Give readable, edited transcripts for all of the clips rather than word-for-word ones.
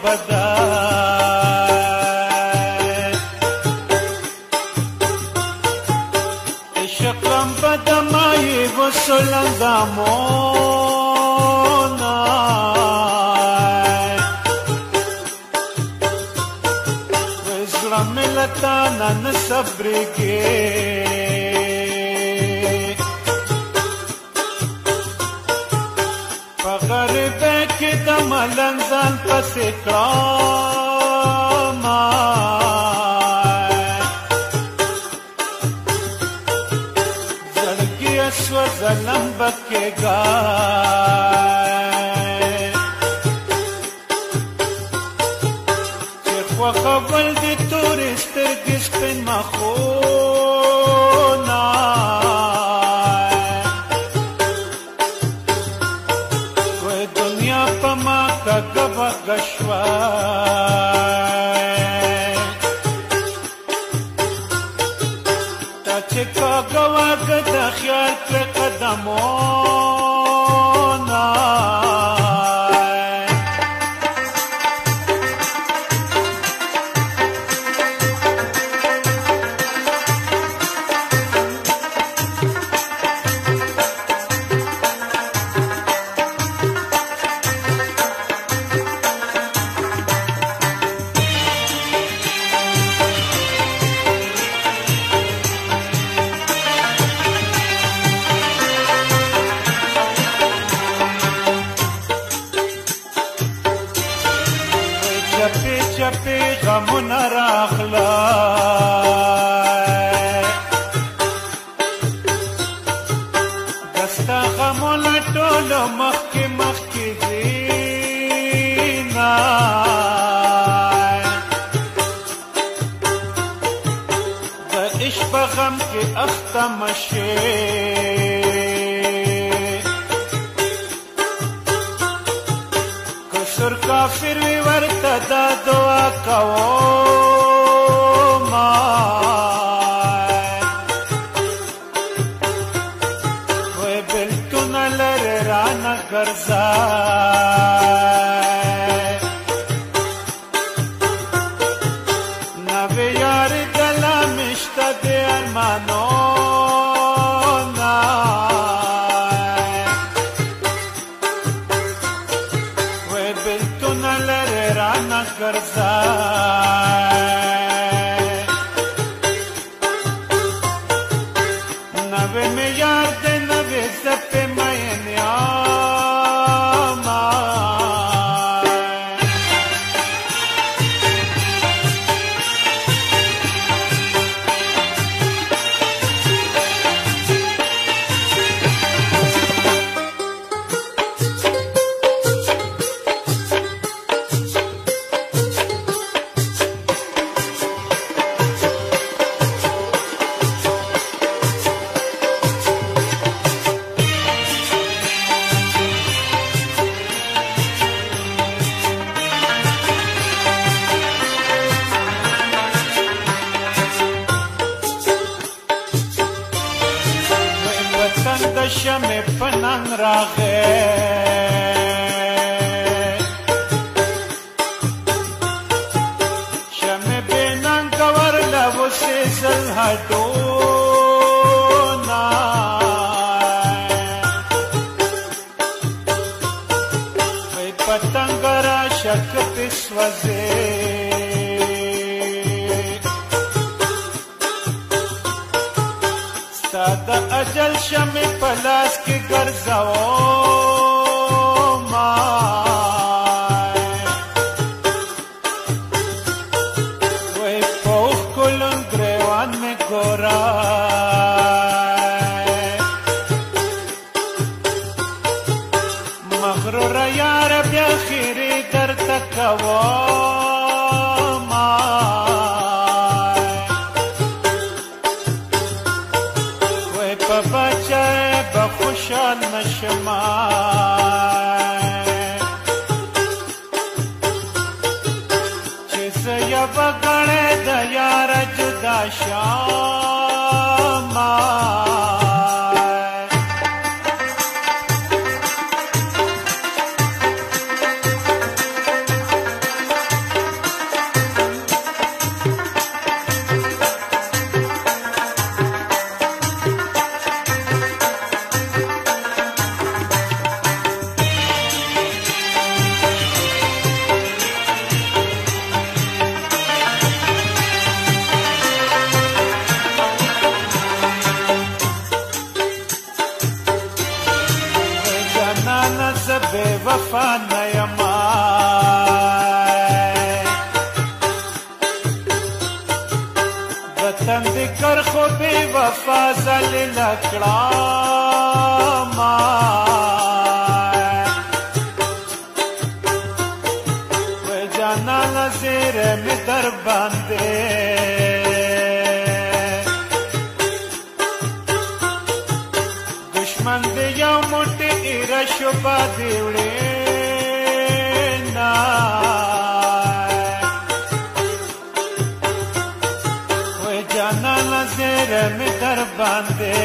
بدای عشقم بدمای وسلنگامونای وزرم ملتانا نصبرگی غریبه کې د ملنګ ځان پسې کړم زړګي سوځلم بکېږه چې خوښه ول د تورې سترګې سپین مخونه گبا گشوای تا چې کاغوا د خیال پر قدمونه چپی چپی غمونه راخلای دستا غمونه ټولو مخکې مخکې ځینای د عشق په غم کې اخته مشې کسر کافر وی ورته دا دعا کوما وی بلتون لر رانا گرزای نوی یار دلا مشتا دی ارمانو گرزای نوی میار ده نوی زپ شمع پننگ راغه شمع بیننگ ور لوسی زل هدونا وی پتنگ را شک پسوزه د اجل شمع پلاس کې ګرځاو ما وې په کولم ګریوان مې ګورا مغرور یار بیا خیره درته کوم بچه بخوشحال نشما چه زه یوه ګړی د یاره جدا شما وفا نه یما د تند کرخو بې وفا ذلیله کړمه وای جانانه زیری مې در باندې دشمن دې یو موټی ایره شو بادې وړېنا وای جانانه زیری مې در باندې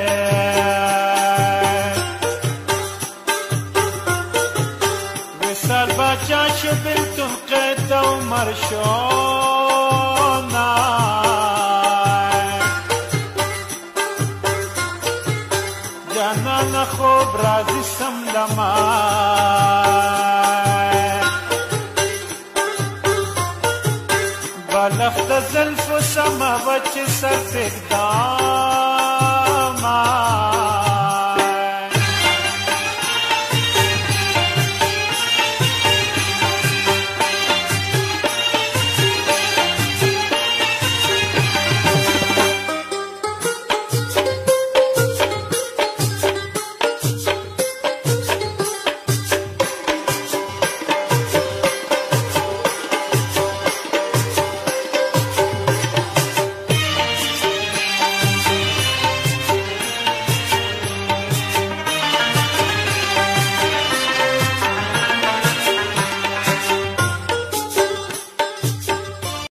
وصال باچا شو بلتون قید عمر شونا جانان خوب راضی سملما بالخت زلف سما وچ سر تکدان